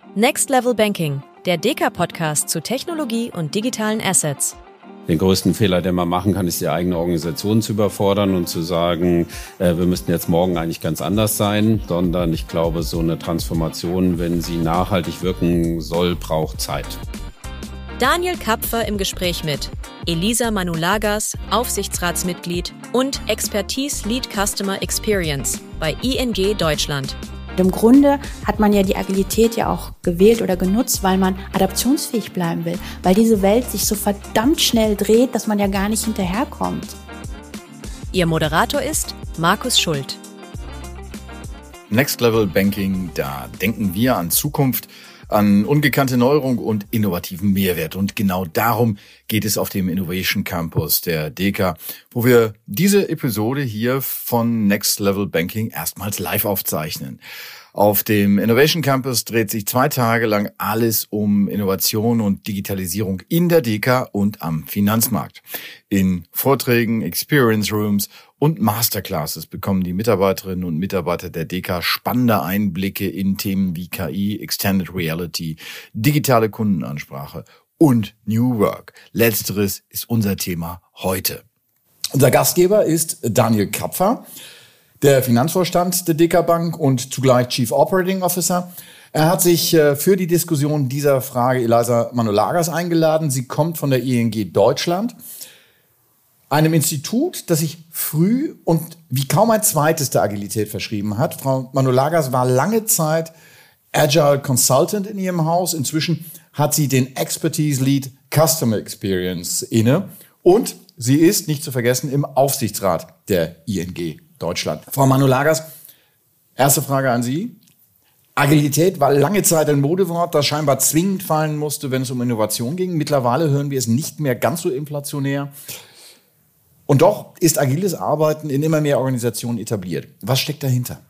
Next Level Banking, der Deka-Podcast zu Technologie und digitalen Assets. Den größten Fehler, den man machen kann, ist die eigene Organisation zu überfordern und zu sagen, wir müssten jetzt morgen eigentlich ganz anders sein, sondern ich glaube, so eine Transformation, wenn sie nachhaltig wirken soll, braucht Zeit. Daniel Kapfer im Gespräch mit Elisa Manulagas, Aufsichtsratsmitglied und Expertise Lead Customer Experience bei ING Deutschland. Im Grunde hat man ja die Agilität ja auch gewählt oder genutzt, weil man adaptionsfähig bleiben will, weil diese Welt sich so verdammt schnell dreht, dass man ja gar nicht hinterherkommt. Ihr Moderator ist Markus Schult. Next Level Banking, da denken wir an Zukunft, an ungekannte Neuerung und innovativen Mehrwert. Und genau darum geht es auf dem Innovation Campus der Deka, wo wir diese Episode hier von Next Level Banking erstmals live aufzeichnen. Auf dem Innovation Campus dreht sich 2 Tage lang alles um Innovation und Digitalisierung in der Deka und am Finanzmarkt. In Vorträgen, Experience Rooms und Masterclasses bekommen die Mitarbeiterinnen und Mitarbeiter der Deka spannende Einblicke in Themen wie KI, Extended Reality, digitale Kundenansprache und New Work. Letzteres ist unser Thema heute. Unser Gastgeber ist Daniel Kapfer, der Finanzvorstand der Deka Bank und zugleich Chief Operating Officer. Er hat sich für die Diskussion dieser Frage Elisa Manulagas eingeladen. Sie kommt von der ING Deutschland, einem Institut, das sich früh und wie kaum ein zweites der Agilität verschrieben hat. Frau Manulagas war lange Zeit Agile Consultant in ihrem Haus. Inzwischen hat sie den Expertise Lead Customer Experience inne. Und sie ist, nicht zu vergessen, im Aufsichtsrat der ING Deutschland. Frau Manulagas, erste Frage an Sie. Agilität war lange Zeit ein Modewort, das scheinbar zwingend fallen musste, wenn es um Innovation ging. Mittlerweile hören wir es nicht mehr ganz so inflationär. Und doch ist agiles Arbeiten in immer mehr Organisationen etabliert. Was steckt dahinter?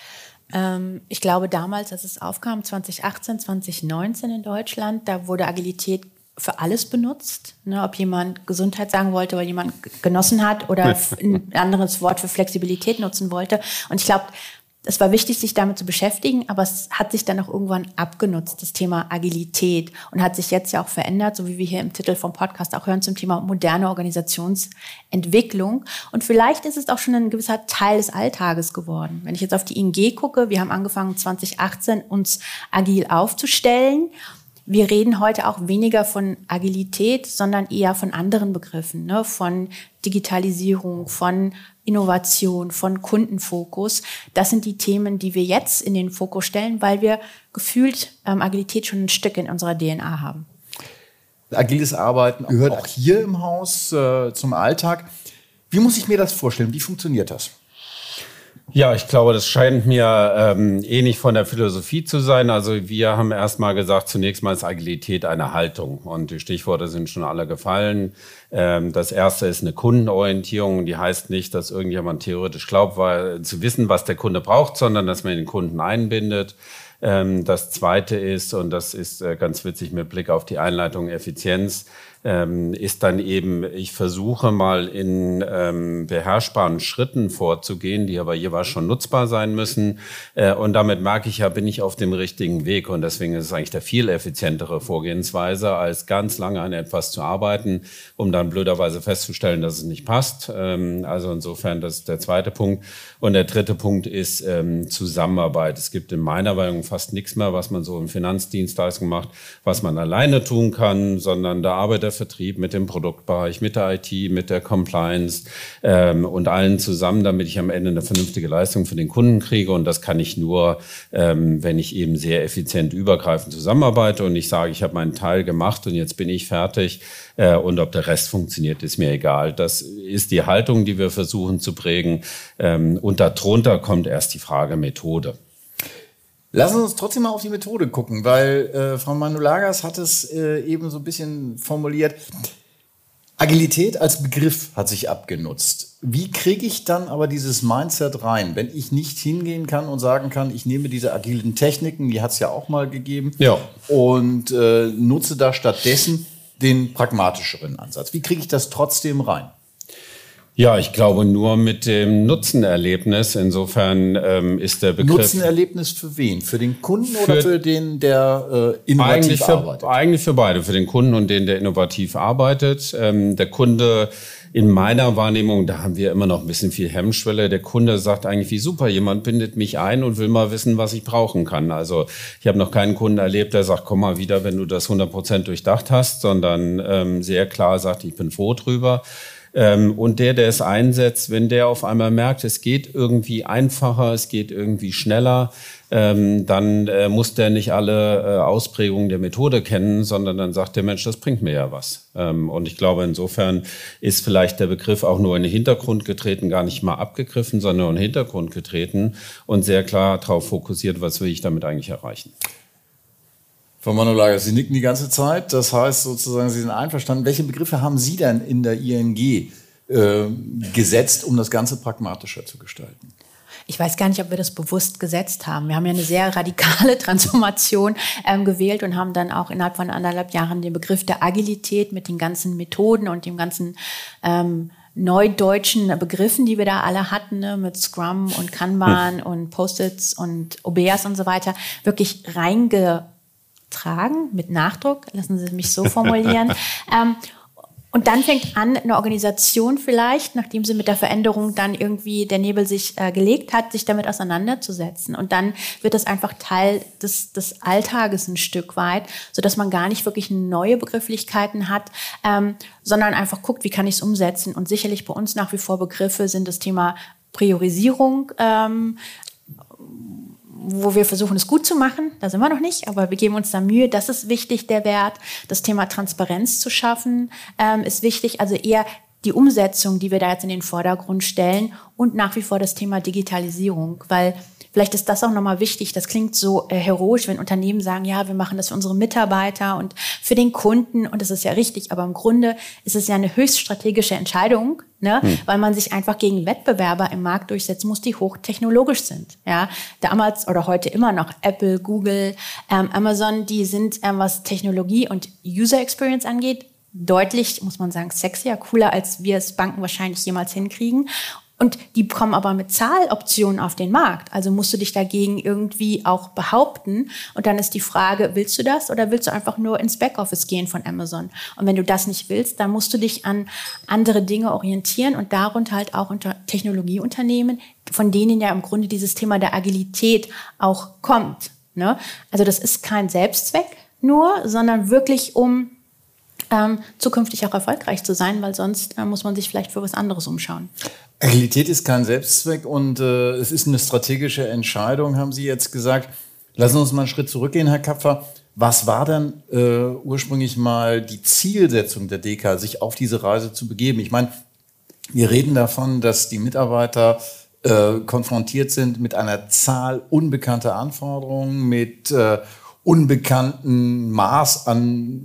Ich glaube, damals, als es aufkam, 2018, 2019 in Deutschland, da wurde Agilität für alles benutzt. Ne, ob jemand Gesundheit sagen wollte, weil jemand genossen hat oder ein anderes Wort für Flexibilität nutzen wollte. Und ich glaube, es war wichtig, sich damit zu beschäftigen, aber es hat sich dann auch irgendwann abgenutzt, das Thema Agilität, und hat sich jetzt ja auch verändert, so wie wir hier im Titel vom Podcast auch hören, zum Thema moderne Organisationsentwicklung. Und vielleicht ist es auch schon ein gewisser Teil des Alltages geworden. Wenn ich jetzt auf die ING gucke, wir haben angefangen 2018 uns agil aufzustellen. Wir reden heute auch weniger von Agilität, sondern eher von anderen Begriffen, ne? Von Digitalisierung, von Innovation, von Kundenfokus. Das sind die Themen, die wir jetzt in den Fokus stellen, weil wir gefühlt Agilität schon ein Stück in unserer DNA haben. Agiles Arbeiten gehört auch hier im Haus zum Alltag. Wie muss ich mir das vorstellen? Wie funktioniert das? Ja, ich glaube, das scheint mir ähnlich von der Philosophie zu sein. Also wir haben erstmal gesagt, zunächst mal ist Agilität eine Haltung. Und die Stichworte sind schon alle gefallen. Das erste ist eine Kundenorientierung. Die heißt nicht, dass irgendjemand theoretisch glaubt, zu wissen, was der Kunde braucht, sondern dass man den Kunden einbindet. Das zweite ist, und das ist ganz witzig mit Blick auf die Einleitung, Effizienz, ist dann eben, ich versuche mal in beherrschbaren Schritten vorzugehen, die aber jeweils schon nutzbar sein müssen. Und damit merke ich ja, bin ich auf dem richtigen Weg. Und deswegen ist es eigentlich der viel effizientere Vorgehensweise, als ganz lange an etwas zu arbeiten, um dann blöderweise festzustellen, dass es nicht passt. Also insofern, das ist der zweite Punkt. Und der dritte Punkt ist Zusammenarbeit. Es gibt in meiner Meinung fast nichts mehr, was man so in Finanzdienstleistungen macht, was man alleine tun kann, sondern da arbeitet der Vertrieb mit dem Produktbereich, mit der IT, mit der Compliance und allen zusammen, damit ich am Ende eine vernünftige Leistung für den Kunden kriege. Und das kann ich nur, wenn ich eben sehr effizient übergreifend zusammenarbeite und ich sage, ich habe meinen Teil gemacht und jetzt bin ich fertig. Und ob der Rest funktioniert, ist mir egal. Das ist die Haltung, die wir versuchen zu prägen. Und darunter kommt erst die Frage Methode. Lassen Sie uns trotzdem mal auf die Methode gucken, weil Frau Manulagas hat es eben so ein bisschen formuliert. Agilität als Begriff hat sich abgenutzt. Wie kriege ich dann aber dieses Mindset rein, wenn ich nicht hingehen kann und sagen kann, ich nehme diese agilen Techniken, die hat es ja auch mal gegeben, und nutze da stattdessen den pragmatischeren Ansatz. Wie kriege ich das trotzdem rein? Ja, ich glaube nur mit dem Nutzenerlebnis. Insofern ist der Begriff... Nutzenerlebnis für wen? Für den Kunden oder für den, der innovativ arbeitet? Eigentlich für beide. Für den Kunden und den, der innovativ arbeitet. Der Kunde... In meiner Wahrnehmung, da haben wir immer noch ein bisschen viel Hemmschwelle. Der Kunde sagt eigentlich, wie super, jemand bindet mich ein und will mal wissen, was ich brauchen kann. Also ich habe noch keinen Kunden erlebt, der sagt, komm mal wieder, wenn du das 100% durchdacht hast, sondern sehr klar sagt, ich bin froh drüber. Und der es einsetzt, wenn der auf einmal merkt, es geht irgendwie einfacher, es geht irgendwie schneller, dann muss der nicht alle Ausprägungen der Methode kennen, sondern dann sagt der Mensch, das bringt mir ja was. Und ich glaube, insofern ist vielleicht der Begriff auch nur in den Hintergrund getreten, gar nicht mal abgegriffen, sondern nur in den Hintergrund getreten und sehr klar darauf fokussiert, was will ich damit eigentlich erreichen. Frau Manulaga, Sie nicken die ganze Zeit. Das heißt sozusagen, Sie sind einverstanden. Welche Begriffe haben Sie denn in der ING gesetzt, um das Ganze pragmatischer zu gestalten? Ich weiß gar nicht, ob wir das bewusst gesetzt haben. Wir haben ja eine sehr radikale Transformation gewählt und haben dann auch innerhalb von 1,5 Jahren den Begriff der Agilität mit den ganzen Methoden und dem ganzen neudeutschen Begriffen, die wir da alle hatten, ne, mit Scrum und Kanban und Post-its und OBEAs und so weiter, wirklich reingetragen, mit Nachdruck, lassen Sie mich so formulieren. Und dann fängt an, eine Organisation vielleicht, nachdem sie mit der Veränderung dann irgendwie der Nebel sich gelegt hat, sich damit auseinanderzusetzen. Und dann wird das einfach Teil des Alltages ein Stück weit, sodass man gar nicht wirklich neue Begrifflichkeiten hat, sondern einfach guckt, wie kann ich es umsetzen. Und sicherlich bei uns nach wie vor Begriffe sind das Thema Priorisierung, wo wir versuchen, es gut zu machen. Da sind wir noch nicht, aber wir geben uns da Mühe. Das ist wichtig, der Wert. Das Thema Transparenz zu schaffen, ist wichtig. Also eher die Umsetzung, die wir da jetzt in den Vordergrund stellen und nach wie vor das Thema Digitalisierung, weil vielleicht ist das auch nochmal wichtig. Das klingt so heroisch, wenn Unternehmen sagen, ja, wir machen das für unsere Mitarbeiter und für den Kunden. Und das ist ja richtig. Aber im Grunde ist es ja eine höchst strategische Entscheidung, ne? Weil man sich einfach gegen Wettbewerber im Markt durchsetzen muss, die hochtechnologisch sind. Ja? Damals oder heute immer noch Apple, Google, Amazon, die sind, was Technologie und User Experience angeht, deutlich, muss man sagen, sexier, cooler, als wir es Banken wahrscheinlich jemals hinkriegen. Und die kommen aber mit Zahloptionen auf den Markt. Also musst du dich dagegen irgendwie auch behaupten. Und dann ist die Frage, willst du das oder willst du einfach nur ins Backoffice gehen von Amazon? Und wenn du das nicht willst, dann musst du dich an andere Dinge orientieren und darunter halt auch unter Technologieunternehmen, von denen ja im Grunde dieses Thema der Agilität auch kommt. Ne? Also das ist kein Selbstzweck nur, sondern wirklich um zukünftig auch erfolgreich zu sein, weil sonst muss man sich vielleicht für was anderes umschauen. Agilität ist kein Selbstzweck und es ist eine strategische Entscheidung, haben Sie jetzt gesagt. Lassen Sie uns mal einen Schritt zurückgehen, Herr Kapfer. Was war denn ursprünglich mal die Zielsetzung der DK, sich auf diese Reise zu begeben? Ich meine, wir reden davon, dass die Mitarbeiter konfrontiert sind mit einer Zahl unbekannter Anforderungen, mit unbekannten Maß an,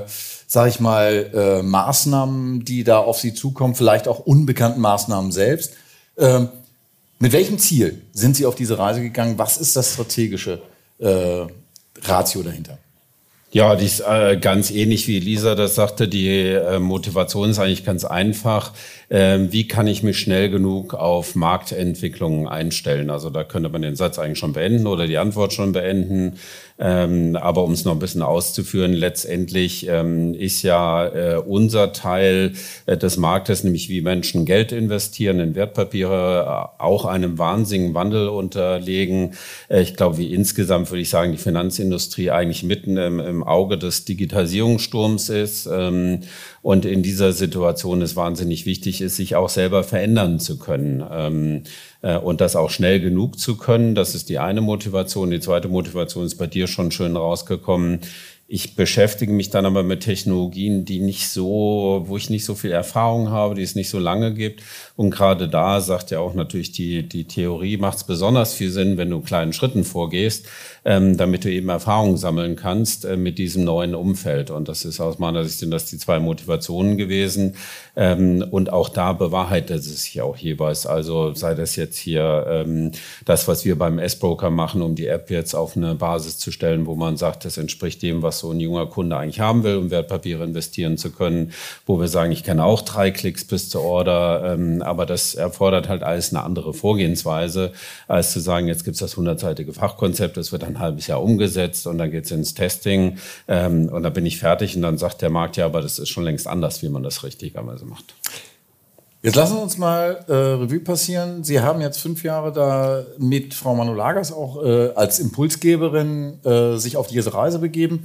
Maßnahmen, die da auf sie zukommen, vielleicht auch unbekannten Maßnahmen selbst. Mit welchem Ziel sind Sie auf diese Reise gegangen? Was ist das strategische Ratio dahinter? Ja, die ist ganz ähnlich wie Elisa das sagte. Die Motivation ist eigentlich ganz einfach. Wie kann ich mich schnell genug auf Marktentwicklungen einstellen? Also da könnte man den Satz eigentlich schon beenden oder die Antwort schon beenden. Aber um es noch ein bisschen auszuführen, letztendlich ist ja unser Teil des Marktes, nämlich wie Menschen Geld investieren in Wertpapiere, auch einem wahnsinnigen Wandel unterlegen. Ich glaube, wie insgesamt würde ich sagen, die Finanzindustrie eigentlich mitten im Auge des Digitalisierungssturms ist. Und in dieser Situation ist wahnsinnig wichtig, ist, sich auch selber verändern zu können. Und das auch schnell genug zu können. Das ist die eine Motivation. Die zweite Motivation ist bei dir schon schön rausgekommen. Ich beschäftige mich dann aber mit Technologien, wo ich nicht so viel Erfahrung habe, die es nicht so lange gibt. Und gerade da sagt ja auch natürlich die Theorie, macht es besonders viel Sinn, wenn du kleinen Schritten vorgehst, damit du eben Erfahrungen sammeln kannst mit diesem neuen Umfeld. Und das ist aus meiner Sicht, sind das die zwei Motivationen gewesen. Und auch da bewahrheitet es sich auch jeweils. Also sei das jetzt hier das, was wir beim S-Broker machen, um die App jetzt auf eine Basis zu stellen, wo man sagt, das entspricht dem, was so ein junger Kunde eigentlich haben will, um Wertpapiere investieren zu können, wo wir sagen, ich kenne auch 3 Klicks bis zur Order, aber das erfordert halt alles eine andere Vorgehensweise, als zu sagen, jetzt gibt es das 100-seitige Fachkonzept, das wird ein halbes Jahr umgesetzt und dann geht es ins Testing und dann bin ich fertig und dann sagt der Markt, ja, aber das ist schon längst anders, wie man das richtigerweise macht. Jetzt lassen wir uns mal Revue passieren. Sie haben jetzt 5 Jahre da mit Frau Manulagas auch als Impulsgeberin sich auf diese Reise begeben.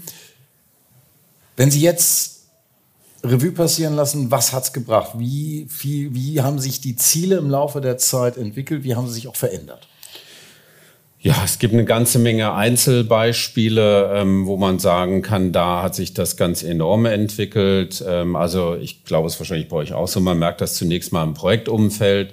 Wenn Sie jetzt Revue passieren lassen, was hat es gebracht? Wie haben sich die Ziele im Laufe der Zeit entwickelt? Wie haben sie sich auch verändert? Ja, es gibt eine ganze Menge Einzelbeispiele, wo man sagen kann, da hat sich das ganz enorm entwickelt. Also ich glaube, es ist wahrscheinlich bei euch auch so, man merkt das zunächst mal im Projektumfeld.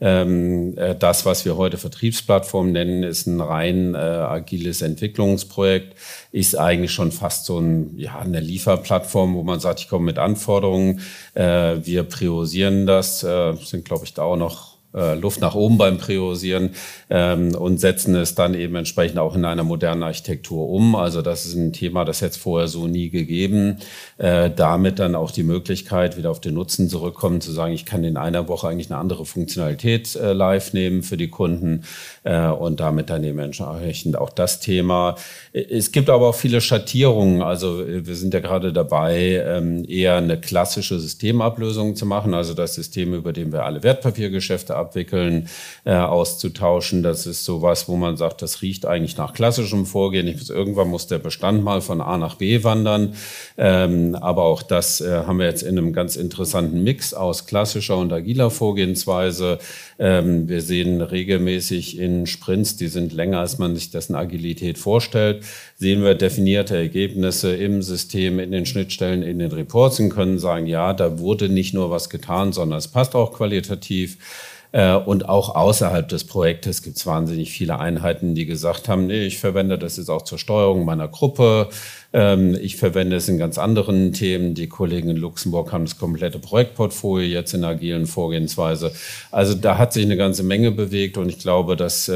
Das, was wir heute Vertriebsplattform nennen, ist ein rein agiles Entwicklungsprojekt, ist eigentlich schon fast so eine Lieferplattform, wo man sagt, ich komme mit Anforderungen, wir priorisieren das, sind glaube ich da auch noch Luft nach oben beim Priorisieren und setzen es dann eben entsprechend auch in einer modernen Architektur um. Also das ist ein Thema, das hätte es vorher so nie gegeben. Damit dann auch die Möglichkeit, wieder auf den Nutzen zurückkommen, zu sagen, ich kann in einer Woche eigentlich eine andere Funktionalität live nehmen für die Kunden und damit dann eben entsprechend auch das Thema. Es gibt aber auch viele Schattierungen. Also wir sind ja gerade dabei, eher eine klassische Systemablösung zu machen, also das System, über dem wir alle Wertpapiergeschäfte abwickeln, auszutauschen. Das ist sowas, wo man sagt, das riecht eigentlich nach klassischem Vorgehen. Irgendwann muss der Bestand mal von A nach B wandern. Aber auch das haben wir jetzt in einem ganz interessanten Mix aus klassischer und agiler Vorgehensweise. Wir sehen regelmäßig in Sprints, die sind länger, als man sich dessen Agilität vorstellt, sehen wir definierte Ergebnisse im System, in den Schnittstellen, in den Reports und können sagen, ja, da wurde nicht nur was getan, sondern es passt auch qualitativ. Und auch außerhalb des Projektes gibt es wahnsinnig viele Einheiten, die gesagt haben, nee, ich verwende das jetzt auch zur Steuerung meiner Gruppe. Ich verwende es in ganz anderen Themen. Die Kollegen in Luxemburg haben das komplette Projektportfolio jetzt in einer agilen Vorgehensweise. Also da hat sich eine ganze Menge bewegt und ich glaube, dass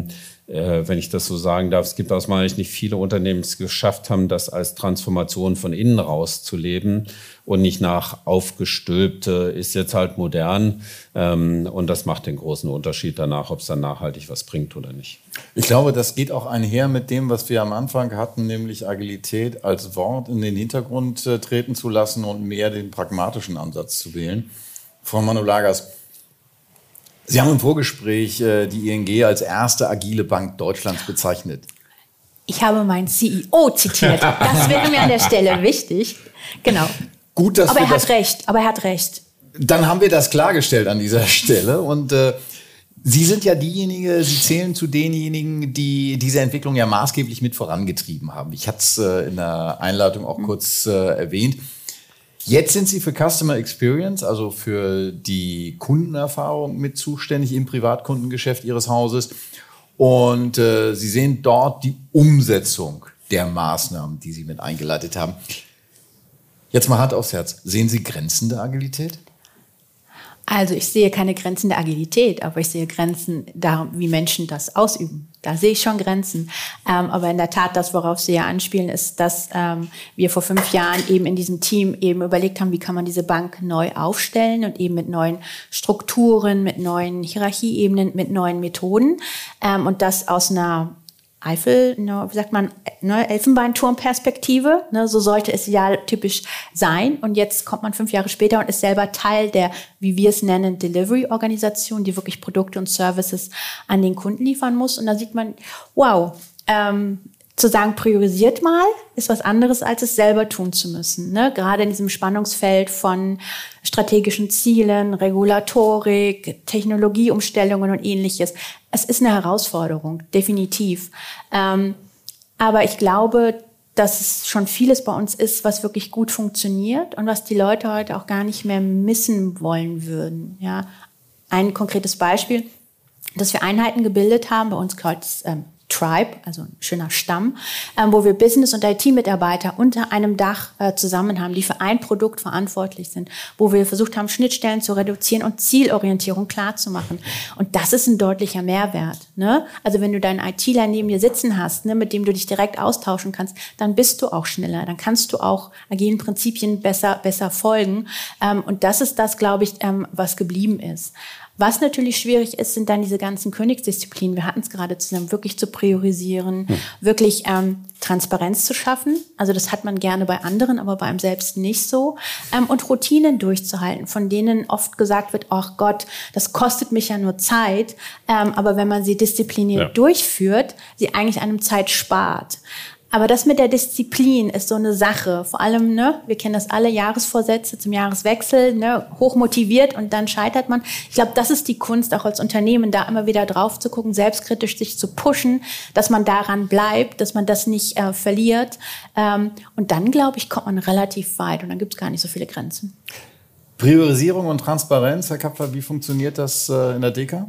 wenn ich das so sagen darf, es gibt aus meiner Sicht nicht viele Unternehmen, die es geschafft haben, das als Transformation von innen raus zu leben und nicht nach aufgestülpte, ist jetzt halt modern. Und das macht den großen Unterschied danach, ob es dann nachhaltig was bringt oder nicht. Ich glaube, das geht auch einher mit dem, was wir am Anfang hatten, nämlich Agilität als Wort in den Hintergrund treten zu lassen und mehr den pragmatischen Ansatz zu wählen. Frau Manulagas, Sie haben im Vorgespräch die ING als erste agile Bank Deutschlands bezeichnet. Ich habe meinen CEO zitiert. Das wäre mir an der Stelle wichtig. Genau. Gut, dass aber er hat recht. Dann haben wir das klargestellt an dieser Stelle. Und Sie sind ja diejenige, Sie zählen zu denjenigen, die diese Entwicklung ja maßgeblich mit vorangetrieben haben. Ich hatte es in der Einleitung auch kurz erwähnt. Jetzt sind Sie für Customer Experience, also für die Kundenerfahrung mit zuständig im Privatkundengeschäft Ihres Hauses. Und Sie sehen dort die Umsetzung der Maßnahmen, die Sie mit eingeleitet haben. Jetzt mal Hand aufs Herz. Sehen Sie Grenzen der Agilität? Also ich sehe keine Grenzen der Agilität, aber ich sehe Grenzen da, wie Menschen das ausüben. Da sehe ich schon Grenzen. Aber in der Tat, das, worauf Sie ja anspielen, ist, dass wir vor 5 Jahren eben in diesem Team eben überlegt haben, wie kann man diese Bank neu aufstellen und eben mit neuen Strukturen, mit neuen Hierarchieebenen, mit neuen Methoden. Und das aus einer Elfenbeinturmperspektive, so sollte es ja typisch sein. Und jetzt kommt man 5 Jahre später und ist selber Teil der, wie wir es nennen, Delivery-Organisation, die wirklich Produkte und Services an den Kunden liefern muss. Und da sieht man, wow, zu sagen, priorisiert mal, ist was anderes, als es selber tun zu müssen. Ne? Gerade in diesem Spannungsfeld von strategischen Zielen, Regulatorik, Technologieumstellungen und Ähnliches. Es ist eine Herausforderung, definitiv. Aber ich glaube, dass es schon vieles bei uns ist, was wirklich gut funktioniert und was die Leute heute auch gar nicht mehr missen wollen würden. Ja? Ein konkretes Beispiel, dass wir Einheiten gebildet haben, bei uns gehört Tribe, also ein schöner Stamm, wo wir Business- und IT-Mitarbeiter unter einem Dach zusammen haben, die für ein Produkt verantwortlich sind, wo wir versucht haben, Schnittstellen zu reduzieren und Zielorientierung klar zu machen. Und das ist ein deutlicher Mehrwert. Ne? Also wenn du deinen ITler neben dir sitzen hast, ne, mit dem du dich direkt austauschen kannst, dann bist du auch schneller, dann kannst du auch agilen Prinzipien besser folgen. Und das ist das, glaube ich, was geblieben ist. Was natürlich schwierig ist, sind dann diese ganzen Königsdisziplinen. Wir hatten es gerade zusammen, wirklich zu priorisieren, wirklich Transparenz zu schaffen. Also das hat man gerne bei anderen, aber bei einem selbst nicht so. Und Routinen durchzuhalten, von denen oft gesagt wird, ach Gott, das kostet mich ja nur Zeit. Aber wenn man sie diszipliniert durchführt, sie eigentlich einem Zeit spart. Aber das mit der Disziplin ist so eine Sache. Vor allem, ne, wir kennen das alle, Jahresvorsätze zum Jahreswechsel, ne, hochmotiviert und dann scheitert man. Ich glaube, das ist die Kunst, auch als Unternehmen, da immer wieder drauf zu gucken, selbstkritisch sich zu pushen, dass man daran bleibt, dass man das nicht verliert. Und dann, glaube ich, kommt man relativ weit und dann gibt es gar nicht so viele Grenzen. Priorisierung und Transparenz, Herr Kapfer, wie funktioniert das in der DEKA?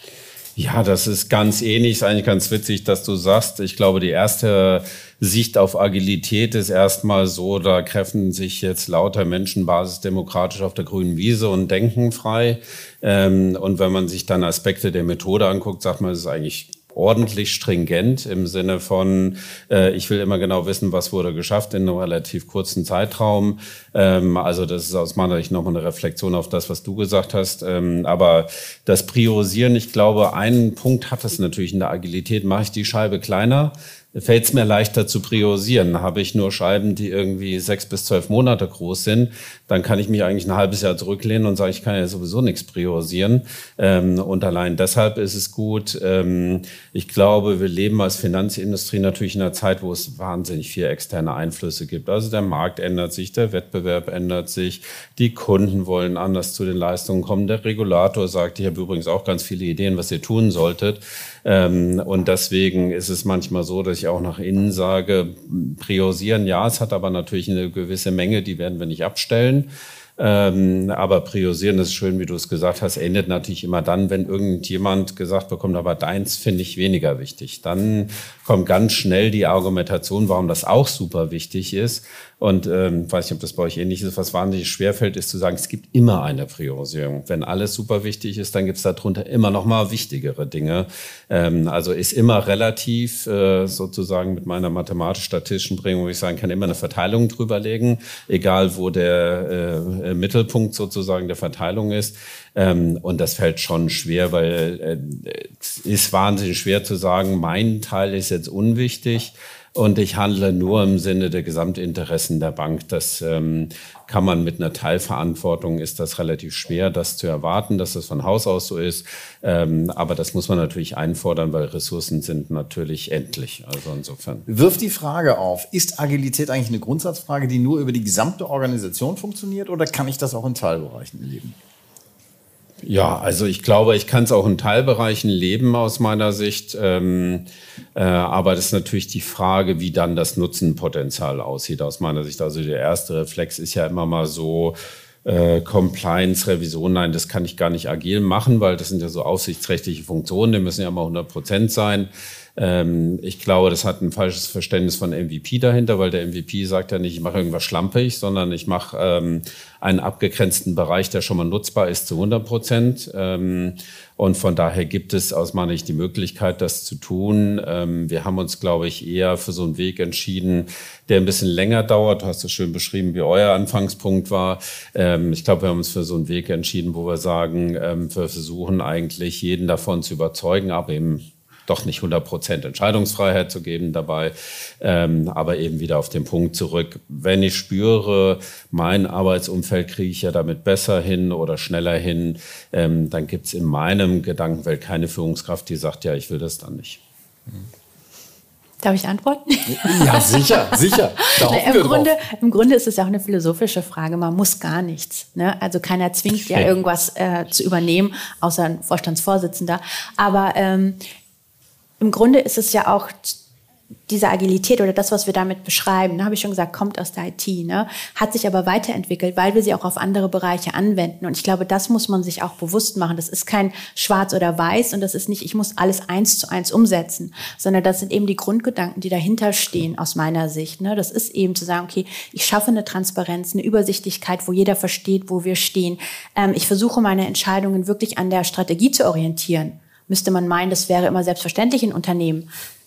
Ja, das ist ganz ähnlich. Ist eigentlich ganz witzig, dass du sagst, ich glaube, die erste Sicht auf Agilität ist erstmal so, da treffen sich jetzt lauter Menschen basisdemokratisch auf der grünen Wiese und denken frei. Und wenn man sich dann Aspekte der Methode anguckt, sagt man, es ist eigentlich ordentlich stringent im Sinne von, ich will immer genau wissen, was wurde geschafft in einem relativ kurzen Zeitraum. Also das ist aus meiner Sicht nochmal eine Reflexion auf das, was du gesagt hast. Aber das Priorisieren, ich glaube, einen Punkt hat es natürlich in der Agilität. Mache ich die Scheibe kleiner, fällt es mir leichter zu priorisieren. Habe ich nur Scheiben, die irgendwie 6 bis 12 Monate groß sind, dann kann ich mich eigentlich ein halbes Jahr zurücklehnen und sagen, ich kann ja sowieso nichts priorisieren. Und allein deshalb ist es gut. Ich glaube, wir leben als Finanzindustrie natürlich in einer Zeit, wo es wahnsinnig viele externe Einflüsse gibt. Also der Markt ändert sich, der Wettbewerb ändert sich, die Kunden wollen anders zu den Leistungen kommen. Der Regulator sagt, ich habe übrigens auch ganz viele Ideen, was ihr tun solltet. Und deswegen ist es manchmal so, dass ich auch nach innen sage, priorisieren, ja, es hat aber natürlich eine gewisse Menge, die werden wir nicht abstellen. Aber priorisieren ist schön, wie du es gesagt hast, endet natürlich immer dann, wenn irgendjemand gesagt bekommt, aber deins finde ich weniger wichtig. Dann kommt ganz schnell die Argumentation, warum das auch super wichtig ist. Und weiß nicht, ob das bei euch ähnlich ist, was wahnsinnig schwerfällt, ist zu sagen, es gibt immer eine Priorisierung. Wenn alles super wichtig ist, dann gibt es darunter immer noch mal wichtigere Dinge. Also ist immer relativ, sozusagen mit meiner mathematisch-statistischen Bringung, wo ich sagen kann, immer eine Verteilung drüberlegen, egal wo der Mittelpunkt sozusagen der Verteilung ist. Und das fällt schon schwer, weil es ist wahnsinnig schwer zu sagen, mein Teil ist jetzt unwichtig und ich handle nur im Sinne der Gesamtinteressen der Bank. Das kann man mit einer Teilverantwortung, ist das relativ schwer, das zu erwarten, dass das von Haus aus so ist. Aber das muss man natürlich einfordern, weil Ressourcen sind natürlich endlich. Also insofern. Wirft die Frage auf, ist Agilität eigentlich eine Grundsatzfrage, die nur über die gesamte Organisation funktioniert oder kann ich das auch in Teilbereichen erleben? Ja, also ich glaube, ich kann es auch in Teilbereichen leben aus meiner Sicht. Aber das ist natürlich die Frage, wie dann das Nutzenpotenzial aussieht aus meiner Sicht. Also der erste Reflex ist ja immer mal so, Compliance, Revision, nein, das kann ich gar nicht agil machen, weil das sind ja so aufsichtsrechtliche Funktionen, die müssen ja immer 100% sein. Ich glaube, das hat ein falsches Verständnis von MVP dahinter, weil der MVP sagt ja nicht, ich mache irgendwas schlampig, sondern ich mache einen abgegrenzten Bereich, der schon mal nutzbar ist, zu 100%. Und von daher gibt es aus meiner Sicht die Möglichkeit, das zu tun. Wir haben uns, glaube ich, eher für so einen Weg entschieden, der ein bisschen länger dauert. Du hast es schön beschrieben, wie euer Anfangspunkt war. Ich glaube, wir haben uns für so einen Weg entschieden, wo wir sagen, wir versuchen eigentlich jeden davon zu überzeugen, aber eben doch nicht 100% Entscheidungsfreiheit zu geben dabei, aber eben wieder auf den Punkt zurück. Wenn ich spüre, mein Arbeitsumfeld kriege ich ja damit besser hin oder schneller hin, dann gibt es in meinem Gedankenwelt keine Führungskraft, die sagt, ja, ich will das dann nicht. Darf ich antworten? Ja, sicher. Im Grunde ist es ja auch eine philosophische Frage. Man muss gar nichts. Ne? Also keiner zwingt ja irgendwas zu übernehmen, außer ein Vorstandsvorsitzender. Aber im Grunde ist es ja auch diese Agilität oder das, was wir damit beschreiben, ne, habe ich schon gesagt, kommt aus der IT, ne, hat sich aber weiterentwickelt, weil wir sie auch auf andere Bereiche anwenden. Und ich glaube, das muss man sich auch bewusst machen. Das ist kein Schwarz oder Weiß und das ist nicht, ich muss alles 1:1 umsetzen, sondern das sind eben die Grundgedanken, die dahinter stehen aus meiner Sicht. Ne. Das ist eben zu sagen, okay, ich schaffe eine Transparenz, eine Übersichtlichkeit, wo jeder versteht, wo wir stehen. Ich versuche meine Entscheidungen wirklich an der Strategie zu orientieren. Müsste man meinen, das wäre immer selbstverständlich in Unternehmen.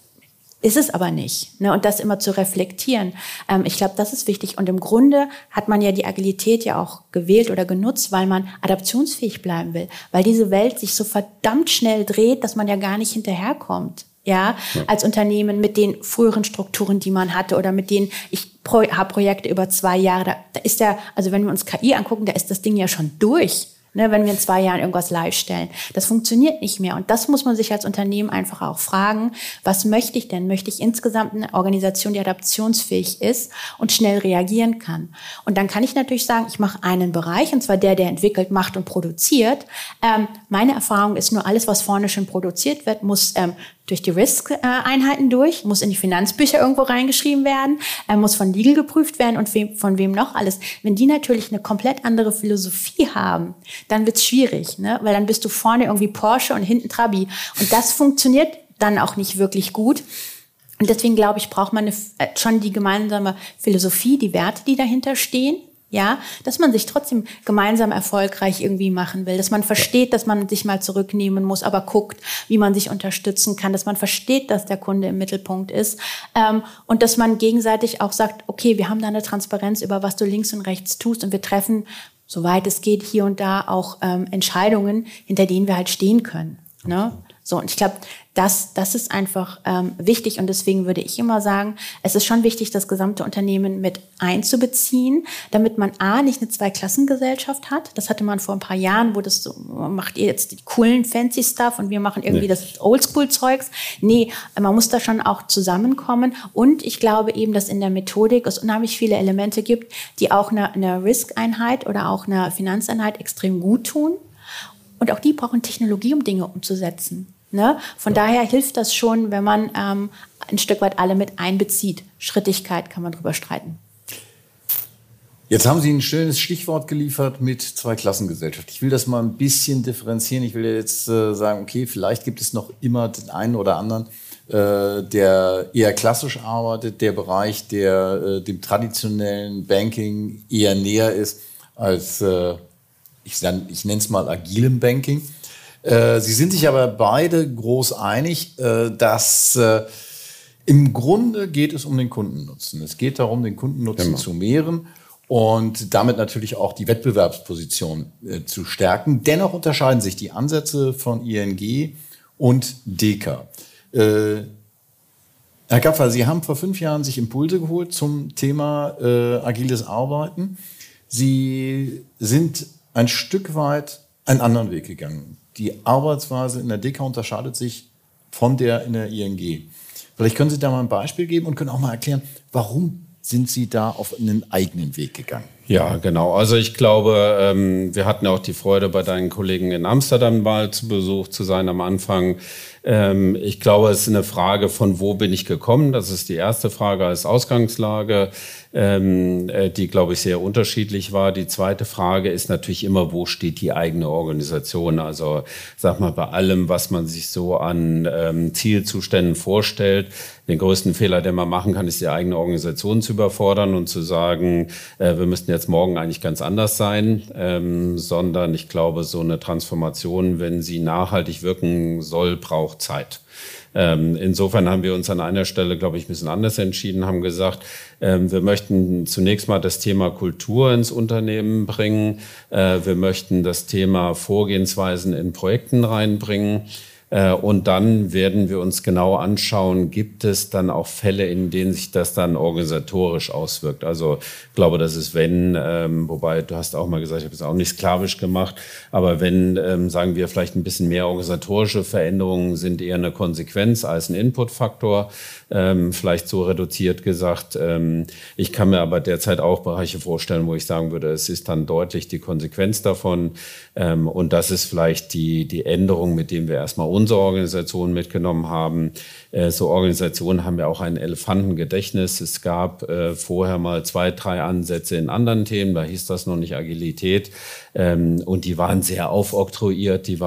Ist es aber nicht. Ne? Und das immer zu reflektieren. Ich glaube, das ist wichtig. Und im Grunde hat man ja die Agilität ja auch gewählt oder genutzt, weil man adaptionsfähig bleiben will. Weil diese Welt sich so verdammt schnell dreht, dass man ja gar nicht hinterherkommt. Ja, als Unternehmen mit den früheren Strukturen, die man hatte oder mit denen, ich habe Projekte über 2 Jahre, da ist also wenn wir uns KI angucken, da ist das Ding ja schon durch. Ne, wenn wir in 2 Jahren irgendwas live stellen. Das funktioniert nicht mehr. Und das muss man sich als Unternehmen einfach auch fragen. Was möchte ich denn? Möchte ich insgesamt eine Organisation, die adaptionsfähig ist und schnell reagieren kann? Und dann kann ich natürlich sagen, ich mache einen Bereich, und zwar der entwickelt, macht und produziert. Meine Erfahrung ist nur, alles, was vorne schon produziert wird, muss durch die Risk-Einheiten durch, muss in die Finanzbücher irgendwo reingeschrieben werden, muss von Legal geprüft werden und von wem noch alles. Wenn die natürlich eine komplett andere Philosophie haben, dann wird's schwierig, ne? Weil dann bist du vorne irgendwie Porsche und hinten Trabi. Und das funktioniert dann auch nicht wirklich gut. Und deswegen, glaube ich, braucht man schon die gemeinsame Philosophie, die Werte, die dahinter stehen. Ja, dass man sich trotzdem gemeinsam erfolgreich irgendwie machen will, dass man versteht, dass man sich mal zurücknehmen muss, aber guckt, wie man sich unterstützen kann, dass man versteht, dass der Kunde im Mittelpunkt ist und dass man gegenseitig auch sagt, okay, wir haben da eine Transparenz über was du links und rechts tust und wir treffen, soweit es geht, hier und da auch Entscheidungen, hinter denen wir halt stehen können. Ne? So, und ich glaube, das ist einfach wichtig und deswegen würde ich immer sagen, es ist schon wichtig, das gesamte Unternehmen mit einzubeziehen, damit man nicht eine Zweiklassengesellschaft hat. Das hatte man vor ein paar Jahren, wo das so, macht ihr jetzt die coolen fancy Stuff und wir machen irgendwie das Oldschool-Zeugs. Nee, man muss da schon auch zusammenkommen und ich glaube eben, dass in der Methodik es unheimlich viele Elemente gibt, die auch eine Risk-Einheit oder auch eine Finanzeinheit extrem gut tun und auch die brauchen Technologie, um Dinge umzusetzen. Ne? Von daher hilft das schon, wenn man ein Stück weit alle mit einbezieht. Schrittigkeit kann man drüber streiten. Jetzt haben Sie ein schönes Stichwort geliefert mit Zweiklassengesellschaft. Ich will das mal ein bisschen differenzieren. Ich will jetzt sagen, okay, vielleicht gibt es noch immer den einen oder anderen, der eher klassisch arbeitet, der Bereich, der dem traditionellen Banking eher näher ist als, ich nenne es mal agilem Banking. Sie sind sich aber beide groß einig, dass im Grunde geht es um den Kundennutzen. Es geht darum, den Kundennutzen zu mehren und damit natürlich auch die Wettbewerbsposition zu stärken. Dennoch unterscheiden sich die Ansätze von ING und Deka. Herr Kapfer, Sie haben vor 5 Jahren sich Impulse geholt zum Thema agiles Arbeiten. Sie sind ein Stück weit einen anderen Weg gegangen. Die Arbeitsweise in der Deka unterscheidet sich von der in der ING. Vielleicht können Sie da mal ein Beispiel geben und können auch mal erklären, warum sind Sie da auf einen eigenen Weg gegangen? Ja, genau. Also ich glaube, wir hatten auch die Freude, bei deinen Kollegen in Amsterdam mal zu Besuch zu sein am Anfang. Ich glaube, es ist eine Frage von, wo bin ich gekommen? Das ist die erste Frage als Ausgangslage, die, glaube ich, sehr unterschiedlich war. Die zweite Frage ist natürlich immer, wo steht die eigene Organisation? Also, sag mal, bei allem, was man sich so an Zielzuständen vorstellt, den größten Fehler, den man machen kann, ist die eigene Organisation zu überfordern und zu sagen, wir müssten jetzt morgen eigentlich ganz anders sein, sondern ich glaube, so eine Transformation, wenn sie nachhaltig wirken soll, braucht Zeit. Insofern haben wir uns an einer Stelle, glaube ich, ein bisschen anders entschieden, haben gesagt, wir möchten zunächst mal das Thema Kultur ins Unternehmen bringen. Wir möchten das Thema Vorgehensweisen in Projekten reinbringen. Und dann werden wir uns genau anschauen, gibt es dann auch Fälle, in denen sich das dann organisatorisch auswirkt. Also ich glaube, das ist wenn, wobei du hast auch mal gesagt, ich habe es auch nicht sklavisch gemacht, aber wenn, sagen wir, vielleicht ein bisschen mehr organisatorische Veränderungen sind eher eine Konsequenz als ein Inputfaktor, vielleicht so reduziert gesagt. Ich kann mir aber derzeit auch Bereiche vorstellen, wo ich sagen würde, es ist dann deutlich die Konsequenz davon. Und das ist vielleicht die Änderung, mit dem wir erstmal uns unsere Organisation mitgenommen haben. So Organisationen haben ja auch ein Elefantengedächtnis. Es gab vorher mal 2, 3 Ansätze in anderen Themen, da hieß das noch nicht Agilität. Und die waren sehr aufoktroyiert, die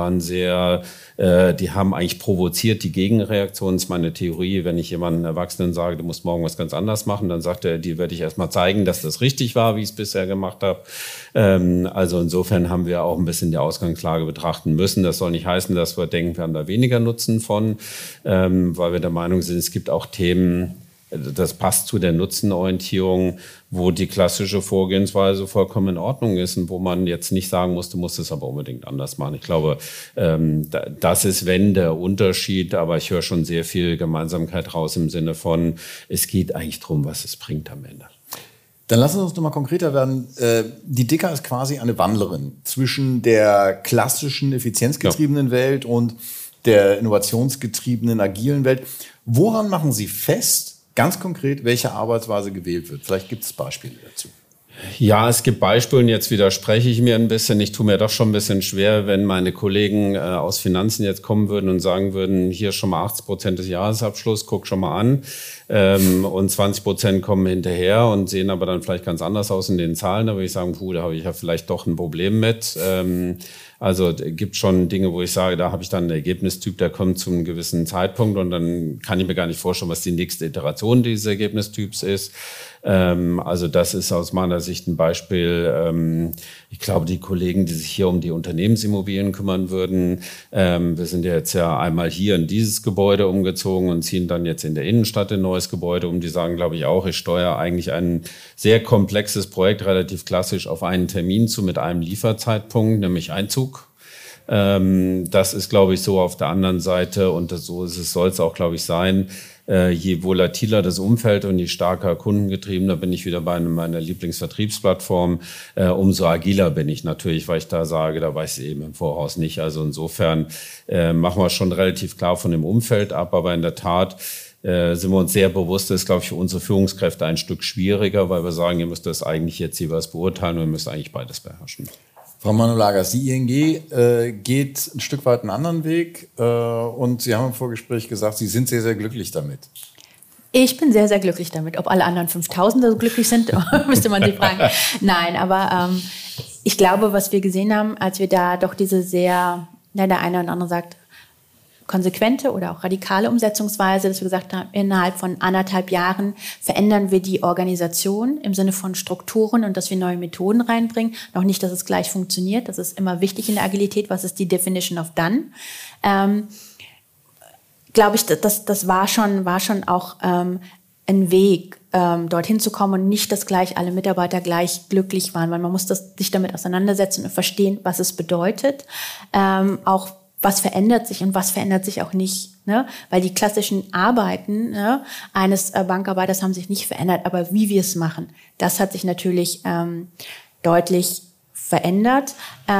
haben eigentlich provoziert die Gegenreaktion. Das ist meine Theorie, wenn ich jemandem Erwachsenen sage, du musst morgen was ganz anderes machen, dann sagt er, die werde ich erstmal zeigen, dass das richtig war, wie ich es bisher gemacht habe. Also insofern haben wir auch ein bisschen die Ausgangslage betrachten müssen. Das soll nicht heißen, dass wir denken, wir haben da weniger Nutzen von, weil wir der Meinung sind, es gibt auch Themen, das passt zu der Nutzenorientierung, wo die klassische Vorgehensweise vollkommen in Ordnung ist und wo man jetzt nicht sagen muss, du musst es aber unbedingt anders machen. Ich glaube, das ist, wenn, der Unterschied, aber ich höre schon sehr viel Gemeinsamkeit raus im Sinne von, es geht eigentlich darum, was es bringt am Ende. Dann lassen wir uns noch mal konkreter werden. Die DEKA ist quasi eine Wandlerin zwischen der klassischen, effizienzgetriebenen Welt und der innovationsgetriebenen, agilen Welt. Woran machen Sie fest, ganz konkret, welche Arbeitsweise gewählt wird? Vielleicht gibt es Beispiele dazu. Ja, es gibt Beispiele, und jetzt widerspreche ich mir ein bisschen. Ich tue mir doch schon ein bisschen schwer, wenn meine Kollegen aus Finanzen jetzt kommen würden und sagen würden, hier schon mal 80% des Jahresabschlusses, guck schon mal an. Und 20% kommen hinterher und sehen aber dann vielleicht ganz anders aus in den Zahlen. Da würde ich sagen, da habe ich ja vielleicht doch ein Problem mit. Also gibt schon Dinge, wo ich sage, da habe ich dann einen Ergebnistyp, der kommt zu einem gewissen Zeitpunkt und dann kann ich mir gar nicht vorstellen, was die nächste Iteration dieses Ergebnistyps ist. Also das ist aus meiner Sicht ein Beispiel. Ich glaube, die Kollegen, die sich hier um die Unternehmensimmobilien kümmern würden, wir sind ja jetzt einmal hier in dieses Gebäude umgezogen und ziehen dann jetzt in der Innenstadt ein neues Gebäude um. Die sagen, glaube ich, auch, ich steuere eigentlich ein sehr komplexes Projekt, relativ klassisch auf einen Termin zu mit einem Lieferzeitpunkt, nämlich Einzug. Das ist, glaube ich, so auf der anderen Seite und so soll es auch, glaube ich, sein. Je volatiler das Umfeld und je stärker kundengetriebener bin ich wieder bei meiner Lieblingsvertriebsplattform, umso agiler bin ich natürlich, weil ich da sage, da weiß ich eben im Voraus nicht. Also insofern machen wir schon relativ klar von dem Umfeld ab, aber in der Tat sind wir uns sehr bewusst, das ist, glaube ich, für unsere Führungskräfte ein Stück schwieriger, weil wir sagen, ihr müsst das eigentlich jetzt jeweils beurteilen und ihr müsst eigentlich beides beherrschen. Frau Manulagas, die ING geht ein Stück weit einen anderen Weg und Sie haben im Vorgespräch gesagt, Sie sind sehr, sehr glücklich damit. Ich bin sehr, sehr glücklich damit. Ob alle anderen 5.000 so glücklich sind, müsste man sich fragen. Nein, aber ich glaube, was wir gesehen haben, als wir da doch diese sehr, der eine oder andere sagt, konsequente oder auch radikale Umsetzungsweise, dass wir gesagt haben, innerhalb von 1,5 Jahren verändern wir die Organisation im Sinne von Strukturen und dass wir neue Methoden reinbringen. Noch nicht, dass es gleich funktioniert. Das ist immer wichtig in der Agilität. Was ist die Definition of done? Glaube ich, das war schon auch ein Weg, dorthin zu kommen und nicht, dass gleich alle Mitarbeiter gleich glücklich waren, weil man muss sich damit auseinandersetzen und verstehen, was es bedeutet. Auch was verändert sich und was verändert sich auch nicht. Ne? Weil die klassischen Arbeiten eines Bankarbeiters haben sich nicht verändert, aber wie wir es machen, das hat sich natürlich deutlich verändert.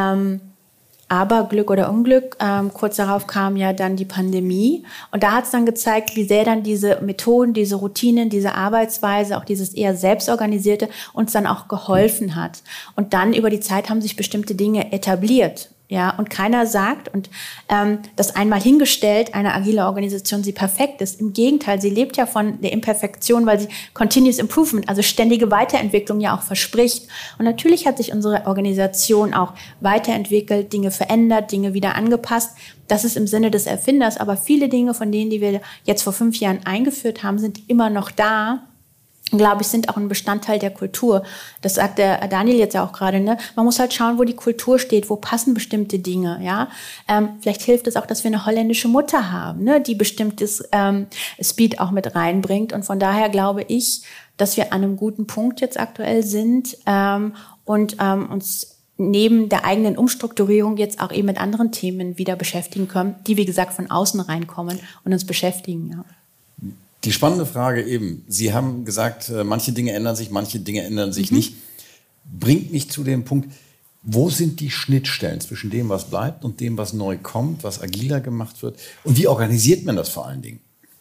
Aber Glück oder Unglück, kurz darauf kam ja dann die Pandemie. Und da hat es dann gezeigt, wie sehr dann diese Methoden, diese Routinen, diese Arbeitsweise, auch dieses eher Selbstorganisierte uns dann auch geholfen hat. Und dann über die Zeit haben sich bestimmte Dinge etabliert. Ja, und keiner sagt, und das einmal hingestellt, eine agile Organisation, sie perfekt ist. Im Gegenteil, sie lebt ja von der Imperfektion, weil sie Continuous Improvement, also ständige Weiterentwicklung ja auch verspricht. Und natürlich hat sich unsere Organisation auch weiterentwickelt, Dinge verändert, Dinge wieder angepasst. Das ist im Sinne des Erfinders. Aber viele Dinge von denen, die wir jetzt vor 5 Jahren eingeführt haben, sind immer noch da. Glaube ich, sind auch ein Bestandteil der Kultur. Das sagt der Daniel jetzt ja auch gerade. Ne? Man muss halt schauen, wo die Kultur steht, wo passen bestimmte Dinge. Ja, vielleicht hilft es auch, dass wir eine holländische Mutter haben, ne? Die bestimmtes Speed auch mit reinbringt. Und von daher glaube ich, dass wir an einem guten Punkt jetzt aktuell sind und uns neben der eigenen Umstrukturierung jetzt auch eben mit anderen Themen wieder beschäftigen können, die, wie gesagt, von außen reinkommen und uns beschäftigen. Ja. Die spannende Frage eben, Sie haben gesagt, manche Dinge ändern sich, manche Dinge ändern sich nicht. Bringt mich zu dem Punkt, wo sind die Schnittstellen zwischen dem, was bleibt und dem, was neu kommt, was agiler gemacht wird? Und wie organisiert man das vor allen Dingen?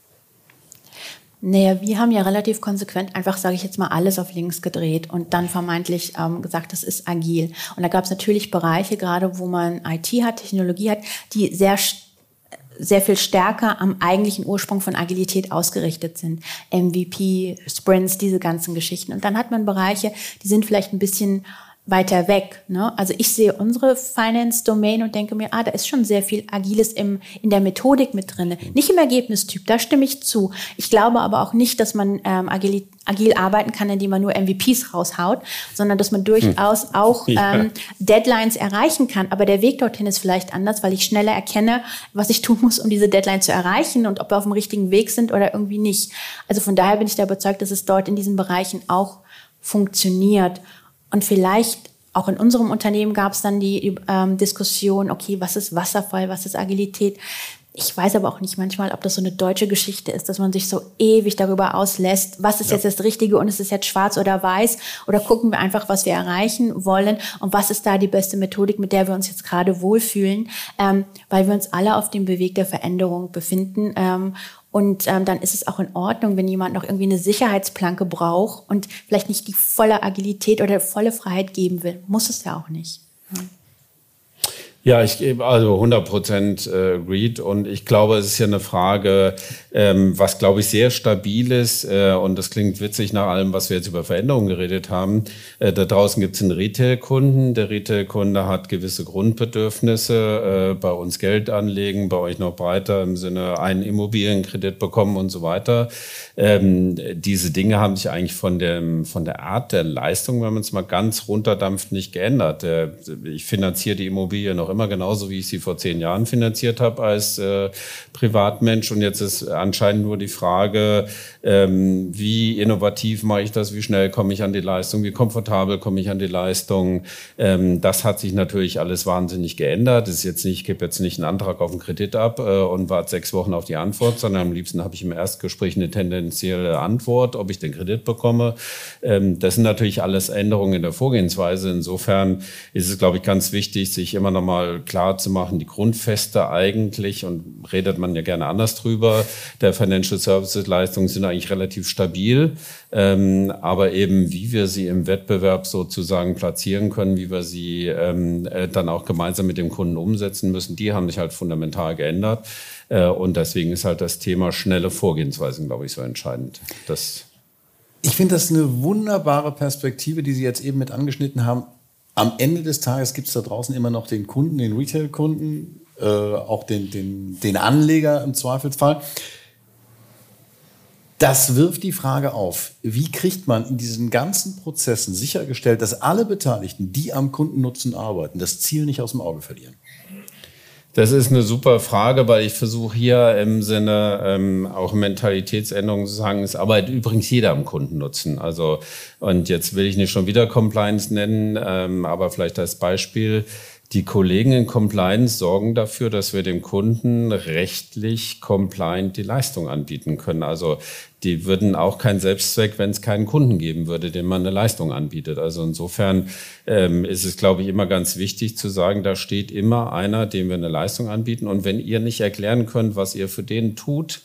Naja, wir haben ja relativ konsequent einfach, sage ich jetzt mal, alles auf links gedreht und dann vermeintlich gesagt, das ist agil. Und da gab es natürlich Bereiche, gerade wo man IT hat, Technologie hat, die sehr sehr viel stärker am eigentlichen Ursprung von Agilität ausgerichtet sind. MVP, Sprints, diese ganzen Geschichten. Und dann hat man Bereiche, die sind vielleicht ein bisschen weiter weg. Ne? Also ich sehe unsere Finance-Domain und denke mir, da ist schon sehr viel Agiles in der Methodik mit drin. Nicht im Ergebnistyp, da stimme ich zu. Ich glaube aber auch nicht, dass man agil arbeiten kann, indem man nur MVPs raushaut, sondern dass man durchaus auch Deadlines erreichen kann. Aber der Weg dorthin ist vielleicht anders, weil ich schneller erkenne, was ich tun muss, um diese Deadline zu erreichen und ob wir auf dem richtigen Weg sind oder irgendwie nicht. Also von daher bin ich da überzeugt, dass es dort in diesen Bereichen auch funktioniert. Und vielleicht auch in unserem Unternehmen gab es dann die Diskussion, okay, was ist Wasserfall, was ist Agilität? Ich weiß aber auch nicht manchmal, ob das so eine deutsche Geschichte ist, dass man sich so ewig darüber auslässt, was ist jetzt das Richtige und ist es jetzt schwarz oder weiß? Oder gucken wir einfach, was wir erreichen wollen und was ist da die beste Methodik, mit der wir uns jetzt gerade wohlfühlen, weil wir uns alle auf dem Weg der Veränderung befinden. Und dann ist es auch in Ordnung, wenn jemand noch irgendwie eine Sicherheitsplanke braucht und vielleicht nicht die volle Agilität oder volle Freiheit geben will. Muss es ja auch nicht. Ja, ich gebe also 100% agreed und ich glaube, es ist ja eine Frage, was glaube ich sehr stabil ist und das klingt witzig nach allem, was wir jetzt über Veränderungen geredet haben. Da draußen gibt es einen Retail-Kunden. Der Retail-Kunde hat gewisse Grundbedürfnisse, bei uns Geld anlegen, bei euch noch breiter im Sinne einen Immobilienkredit bekommen und so weiter. Diese Dinge haben sich eigentlich von der Art der Leistung, wenn man es mal ganz runterdampft, nicht geändert. Ich finanziere die Immobilie noch immer genauso, wie ich sie vor 10 Jahren finanziert habe als Privatmensch. Und jetzt ist anscheinend nur die Frage, wie innovativ mache ich das, wie schnell komme ich an die Leistung, wie komfortabel komme ich an die Leistung. Das hat sich natürlich alles wahnsinnig geändert. Das ist jetzt nicht, ich gebe jetzt nicht einen Antrag auf einen Kredit ab und warte 6 Wochen auf die Antwort, sondern am liebsten habe ich im Erstgespräch eine tendenzielle Antwort, ob ich den Kredit bekomme. Das sind natürlich alles Änderungen in der Vorgehensweise. Insofern ist es, glaube ich, ganz wichtig, sich immer noch mal klar zu machen, die Grundfeste eigentlich, und redet man ja gerne anders drüber, der Financial Services Leistungen sind eigentlich relativ stabil, aber eben wie wir sie im Wettbewerb sozusagen platzieren können, wie wir sie dann auch gemeinsam mit dem Kunden umsetzen müssen, die haben sich halt fundamental geändert und deswegen ist halt das Thema schnelle Vorgehensweisen, glaube ich, so entscheidend. Ich finde das eine wunderbare Perspektive, die Sie jetzt eben mit angeschnitten haben. Am Ende des Tages gibt es da draußen immer noch den Kunden, den Retail-Kunden, auch den Anleger im Zweifelsfall. Das wirft die Frage auf, wie kriegt man in diesen ganzen Prozessen sichergestellt, dass alle Beteiligten, die am Kundennutzen arbeiten, das Ziel nicht aus dem Auge verlieren? Das ist eine super Frage, weil ich versuche hier im Sinne auch Mentalitätsänderungen zu sagen, es arbeitet übrigens jeder am Kundennutzen. Also, und jetzt will ich nicht schon wieder Compliance nennen, aber vielleicht als Beispiel, die Kollegen in Compliance sorgen dafür, dass wir dem Kunden rechtlich compliant die Leistung anbieten können. Also die würden auch kein Selbstzweck, wenn es keinen Kunden geben würde, dem man eine Leistung anbietet. Also insofern ist es, glaube ich, immer ganz wichtig zu sagen, da steht immer einer, dem wir eine Leistung anbieten. Und wenn ihr nicht erklären könnt, was ihr für den tut,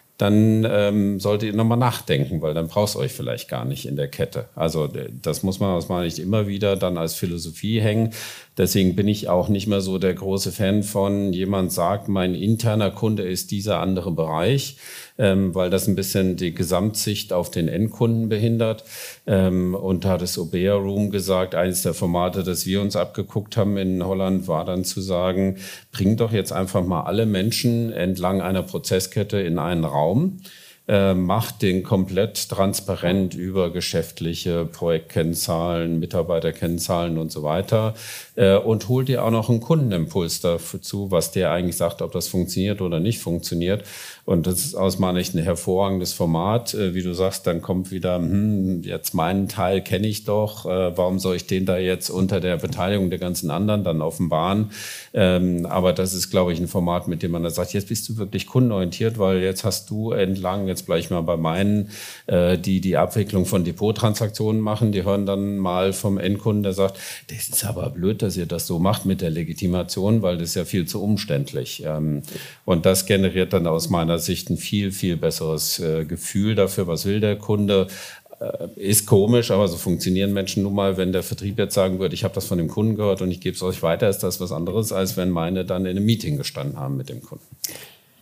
dann solltet ihr nochmal nachdenken, weil dann brauchst du euch vielleicht gar nicht in der Kette. Also das muss man aus meiner Sicht immer wieder dann als Philosophie hängen. Deswegen bin ich auch nicht mehr so der große Fan von, jemand sagt, mein interner Kunde ist dieser andere Bereich, weil das ein bisschen die Gesamtsicht auf den Endkunden behindert. Und da hat es Obea Room gesagt, eines der Formate, das wir uns abgeguckt haben in Holland, war dann zu sagen, bringt doch jetzt einfach mal alle Menschen entlang einer Prozesskette in einen Raum, macht den komplett transparent über geschäftliche Projektkennzahlen, Mitarbeiterkennzahlen und so weiter und holt dir auch noch einen Kundenimpuls dazu, was der eigentlich sagt, ob das funktioniert oder nicht funktioniert. Und das ist aus meiner Sicht ein hervorragendes Format. Wie du sagst, dann kommt wieder, jetzt meinen Teil kenne ich doch, warum soll ich den da jetzt unter der Beteiligung der ganzen anderen dann offenbaren? Aber das ist, glaube ich, ein Format, mit dem man da sagt, jetzt bist du wirklich kundenorientiert, weil jetzt hast du entlang, jetzt bleibe ich mal bei meinen, die Abwicklung von Depottransaktionen machen, die hören dann mal vom Endkunden, der sagt, das ist aber blöd, dass ihr das so macht mit der Legitimation, weil das ist ja viel zu umständlich. Und das generiert dann aus meiner Sicht ein viel, viel besseres Gefühl dafür, was will der Kunde. Ist komisch, aber so funktionieren Menschen nun mal. Wenn der Vertrieb jetzt sagen würde, ich habe das von dem Kunden gehört und ich gebe es euch weiter, ist das was anderes, als wenn meine dann in einem Meeting gestanden haben mit dem Kunden.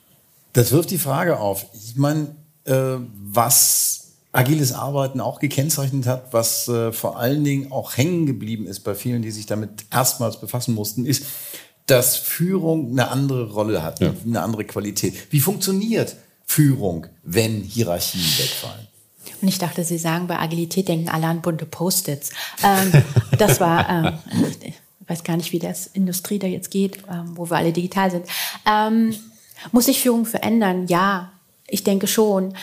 Das wirft die Frage auf. Ich meine, was agiles Arbeiten auch gekennzeichnet hat, was vor allen Dingen auch hängen geblieben ist bei vielen, die sich damit erstmals befassen mussten, ist, dass Führung eine andere Rolle hat, eine andere Qualität. Wie funktioniert Führung, wenn Hierarchien wegfallen? Und ich dachte, Sie sagen, bei Agilität denken alle an bunte Post-its. Das war, ich weiß gar nicht, wie das Industrie da jetzt geht, wo wir alle digital sind. Muss sich Führung verändern? Ja, ich denke schon.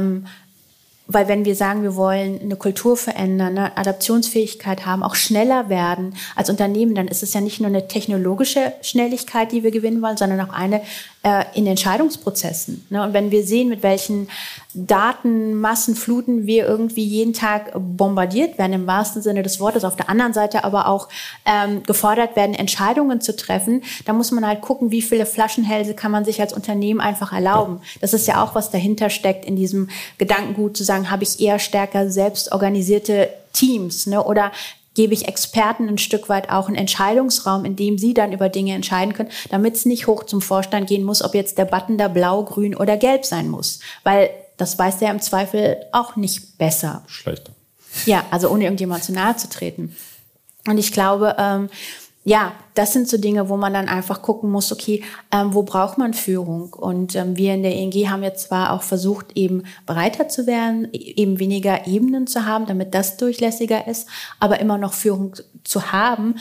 Weil wenn wir sagen, wir wollen eine Kultur verändern, eine Adaptionsfähigkeit haben, auch schneller werden als Unternehmen, dann ist es ja nicht nur eine technologische Schnelligkeit, die wir gewinnen wollen, sondern auch eine in Entscheidungsprozessen. Und wenn wir sehen, mit welchen Datenmassenfluten wir irgendwie jeden Tag bombardiert werden, im wahrsten Sinne des Wortes, auf der anderen Seite aber auch gefordert werden, Entscheidungen zu treffen, dann muss man halt gucken, wie viele Flaschenhälse kann man sich als Unternehmen einfach erlauben. Das ist ja auch, was dahinter steckt in diesem Gedankengut, zu sagen, habe ich eher stärker selbst organisierte Teams, oder gebe ich Experten ein Stück weit auch einen Entscheidungsraum, in dem sie dann über Dinge entscheiden können, damit es nicht hoch zum Vorstand gehen muss, ob jetzt der Button da blau, grün oder gelb sein muss. Weil das weiß der im Zweifel auch nicht besser. Schlechter. Ja, also ohne irgendjemand zu nahe zu treten. Und ich glaube, das sind so Dinge, wo man dann einfach gucken muss, okay, wo braucht man Führung? Und wir in der ING haben jetzt zwar auch versucht, eben breiter zu werden, eben weniger Ebenen zu haben, damit das durchlässiger ist, aber immer noch Führung zu haben,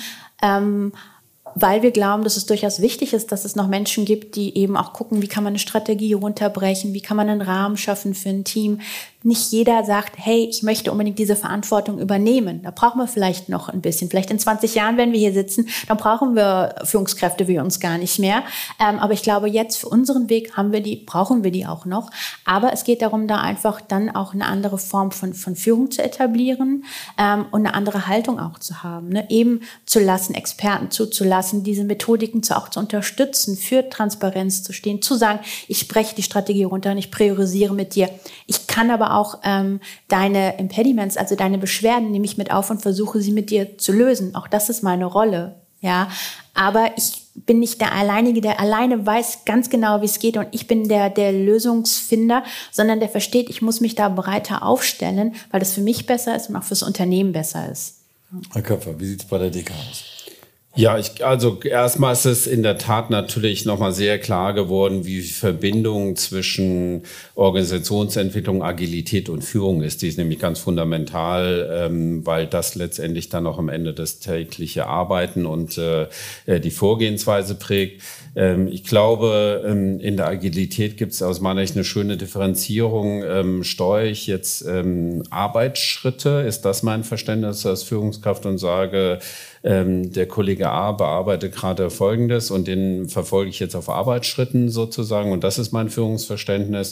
weil wir glauben, dass es durchaus wichtig ist, dass es noch Menschen gibt, die eben auch gucken, wie kann man eine Strategie runterbrechen, wie kann man einen Rahmen schaffen für ein Team. Nicht jeder sagt, hey, ich möchte unbedingt diese Verantwortung übernehmen. Da brauchen wir vielleicht noch ein bisschen. Vielleicht in 20 Jahren, wenn wir hier sitzen, dann brauchen wir Führungskräfte wie uns gar nicht mehr. Aber ich glaube, jetzt für unseren Weg brauchen wir die auch noch. Aber es geht darum, da einfach dann auch eine andere Form von Führung zu etablieren und eine andere Haltung auch zu haben. Eben zu lassen, Experten zuzulassen, diese Methodiken auch zu unterstützen, für Transparenz zu stehen, zu sagen, ich spreche die Strategie runter und ich priorisiere mit dir. Ich kann aber auch deine Impediments, also deine Beschwerden, nehme ich mit auf und versuche sie mit dir zu lösen. Auch das ist meine Rolle. Ja, aber ich bin nicht der Alleinige, der alleine weiß ganz genau, wie es geht und ich bin der Lösungsfinder, sondern der versteht, ich muss mich da breiter aufstellen, weil das für mich besser ist und auch fürs Unternehmen besser ist. Herr Köpfer, wie sieht es bei der DK aus? Ja, also erstmal ist es in der Tat natürlich nochmal sehr klar geworden, wie die Verbindung zwischen Organisationsentwicklung, Agilität und Führung ist. Die ist nämlich ganz fundamental, weil das letztendlich dann auch am Ende das tägliche Arbeiten und die Vorgehensweise prägt. Ich glaube, in der Agilität gibt es aus meiner Sicht eine schöne Differenzierung. Steuere ich jetzt Arbeitsschritte? Ist das mein Verständnis als Führungskraft und sage, der Kollege A bearbeitet gerade Folgendes und den verfolge ich jetzt auf Arbeitsschritten sozusagen und das ist mein Führungsverständnis.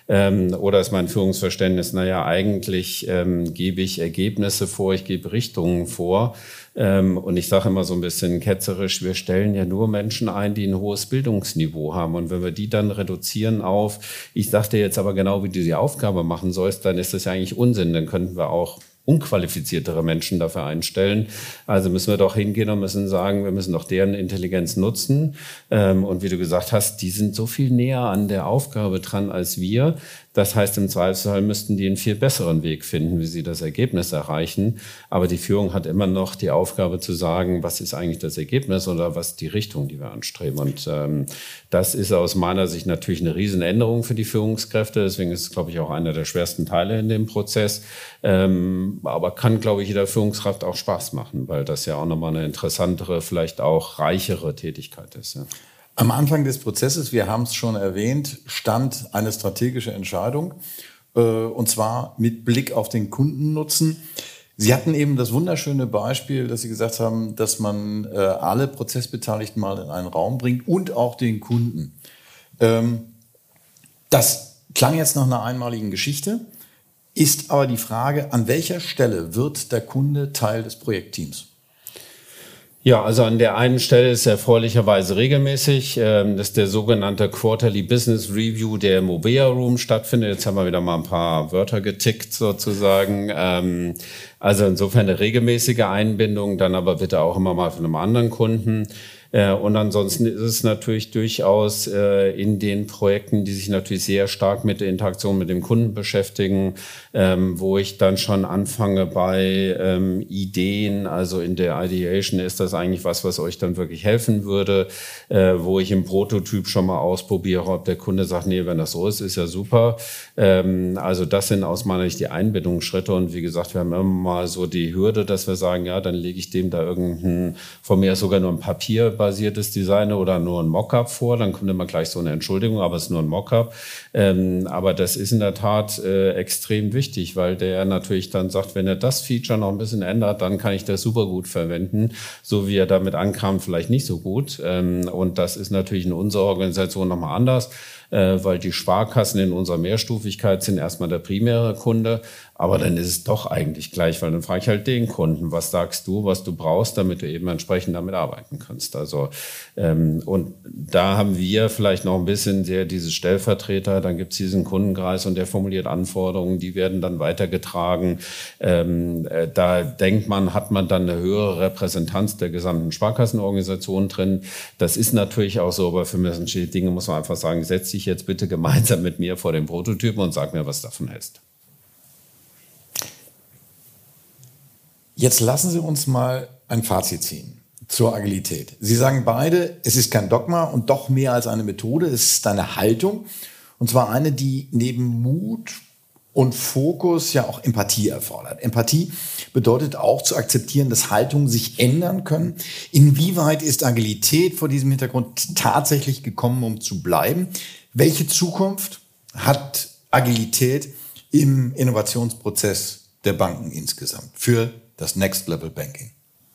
Oder ist mein Führungsverständnis, eigentlich gebe ich Ergebnisse vor, ich gebe Richtungen vor. Und ich sage immer so ein bisschen ketzerisch, wir stellen ja nur Menschen ein, die ein hohes Bildungsniveau haben. Und wenn wir die dann reduzieren auf, ich sage dir jetzt aber genau, wie du die Aufgabe machen sollst, dann ist das ja eigentlich Unsinn. Dann könnten wir auch unqualifiziertere Menschen dafür einstellen. Also müssen wir doch hingehen und müssen sagen, wir müssen doch deren Intelligenz nutzen. Und wie du gesagt hast, die sind so viel näher an der Aufgabe dran als wir. Das heißt, im Zweifelsfall müssten die einen viel besseren Weg finden, wie sie das Ergebnis erreichen. Aber die Führung hat immer noch die Aufgabe zu sagen, was ist eigentlich das Ergebnis oder was ist die Richtung, die wir anstreben. Und das ist aus meiner Sicht natürlich eine Riesenänderung für die Führungskräfte. Deswegen ist es, glaube ich, auch einer der schwersten Teile in dem Prozess. Aber kann, glaube ich, jeder Führungskraft auch Spaß machen, weil das ja auch nochmal eine interessantere, vielleicht auch reichere Tätigkeit ist. Ja. Am Anfang des Prozesses, wir haben es schon erwähnt, stand eine strategische Entscheidung, und zwar mit Blick auf den Kundennutzen. Sie hatten eben das wunderschöne Beispiel, dass Sie gesagt haben, dass man alle Prozessbeteiligten mal in einen Raum bringt und auch den Kunden. Das klang jetzt nach einer einmaligen Geschichte, ist aber die Frage, an welcher Stelle wird der Kunde Teil des Projektteams? Ja, also an der einen Stelle ist erfreulicherweise regelmäßig, dass der sogenannte Quarterly Business Review der Mobea Room stattfindet. Jetzt haben wir wieder mal ein paar Wörter getickt sozusagen. Also insofern eine regelmäßige Einbindung, dann aber bitte auch immer mal von einem anderen Kunden. Und ansonsten ist es natürlich durchaus in den Projekten, die sich natürlich sehr stark mit der Interaktion mit dem Kunden beschäftigen, wo ich dann schon anfange bei Ideen, also in der Ideation ist das eigentlich was euch dann wirklich helfen würde, wo ich im Prototyp schon mal ausprobiere, ob der Kunde sagt, nee, wenn das so ist ja super. Also das sind aus meiner Sicht die Einbindungsschritte und wie gesagt, wir haben immer mal so die Hürde, dass wir sagen, ja, dann lege ich dem da irgendein, von mir sogar nur ein papierbasiertes Design oder nur ein Mockup vor, dann kommt immer gleich so eine Entschuldigung, aber es ist nur ein Mockup. Aber das ist in der Tat extrem wichtig, weil der natürlich dann sagt, wenn er das Feature noch ein bisschen ändert, dann kann ich das super gut verwenden, so wie er damit ankam, vielleicht nicht so gut. Und das ist natürlich in unserer Organisation nochmal anders, weil die Sparkassen in unserer Mehrstufigkeit sind erstmal der primäre Kunde, aber dann ist es doch eigentlich gleich, weil dann frage ich halt den Kunden, was sagst du, was du brauchst, damit du eben entsprechend damit arbeiten kannst. Also und da haben wir vielleicht noch ein bisschen dieses Stellvertreter, dann gibt es diesen Kundenkreis und der formuliert Anforderungen, die werden dann weitergetragen. Da denkt man, hat man dann eine höhere Repräsentanz der gesamten Sparkassenorganisation drin. Das ist natürlich auch so, aber für manche Dinge muss man einfach sagen, setz dich jetzt bitte gemeinsam mit mir vor den Prototypen und sag mir, was du davon hältst. Jetzt lassen Sie uns mal ein Fazit ziehen zur Agilität. Sie sagen beide, es ist kein Dogma und doch mehr als eine Methode, es ist eine Haltung. Und zwar eine, die neben Mut und Fokus ja auch Empathie erfordert. Empathie bedeutet auch zu akzeptieren, dass Haltungen sich ändern können. Inwieweit ist Agilität vor diesem Hintergrund tatsächlich gekommen, um zu bleiben? Welche Zukunft hat Agilität im Innovationsprozess der Banken insgesamt für das Next Level Banking?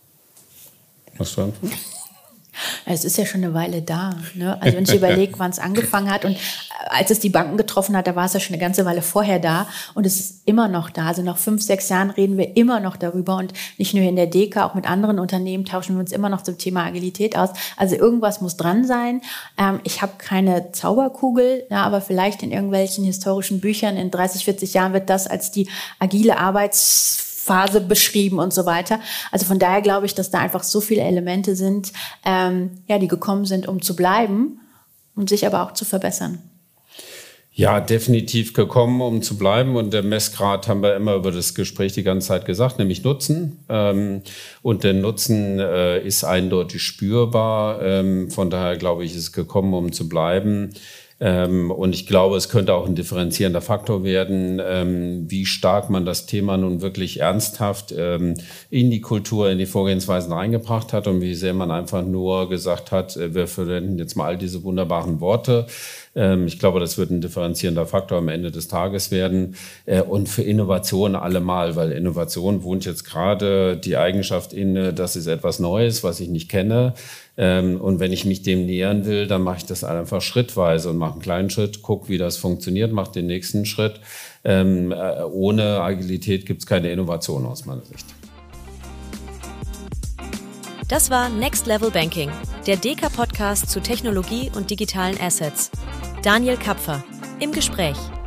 Was du antworten? Es ist ja schon eine Weile da. Ne? Also wenn ich überlege, wann es angefangen hat und als es die Banken getroffen hat, da war es ja schon eine ganze Weile vorher da und es ist immer noch da. Also nach 5, 6 Jahren reden wir immer noch darüber und nicht nur in der DEKA, auch mit anderen Unternehmen tauschen wir uns immer noch zum Thema Agilität aus. Also irgendwas muss dran sein. Ich habe keine Zauberkugel, ja, aber vielleicht in irgendwelchen historischen Büchern in 30, 40 Jahren wird das als die agile Arbeitsphase beschrieben und so weiter. Also von daher glaube ich, dass da einfach so viele Elemente sind, die gekommen sind, um zu bleiben und sich aber auch zu verbessern. Ja, definitiv gekommen, um zu bleiben. Und der Messgrad haben wir immer über das Gespräch die ganze Zeit gesagt, nämlich Nutzen. Und der Nutzen ist eindeutig spürbar. Von daher glaube ich, ist es gekommen, um zu bleiben. Und ich glaube, es könnte auch ein differenzierender Faktor werden, wie stark man das Thema nun wirklich ernsthaft in die Kultur, in die Vorgehensweisen reingebracht hat und wie sehr man einfach nur gesagt hat, wir verwenden jetzt mal all diese wunderbaren Worte. Ich glaube, das wird ein differenzierender Faktor am Ende des Tages werden. Und für Innovation allemal, weil Innovation wohnt jetzt gerade die Eigenschaft inne, das ist etwas Neues, was ich nicht kenne. Und wenn ich mich dem nähern will, dann mache ich das einfach schrittweise und mache einen kleinen Schritt, gucke, wie das funktioniert, mache den nächsten Schritt. Ohne Agilität gibt es keine Innovation aus meiner Sicht. Das war Next Level Banking, der DEKA-Podcast zu Technologie und digitalen Assets. Daniel Kapfer im Gespräch.